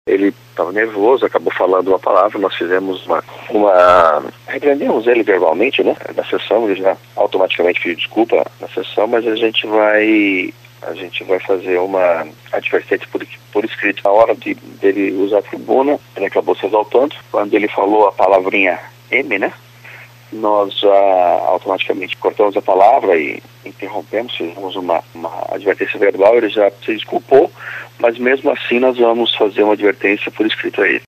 Ele estava nervoso, acabou falando uma palavra, nós fizemos repreendemos ele verbalmente, né? Na sessão, ele já automaticamente pediu desculpa na sessão, mas a gente vai fazer uma advertência por escrito. Na hora dele usar a tribuna, ele acabou se exaltando. Quando ele falou a palavrinha M, né? Nós automaticamente cortamos a palavra e interrompemos, fizemos uma advertência verbal. Ele já se desculpou, mas mesmo assim nós vamos fazer uma advertência por escrito a ele.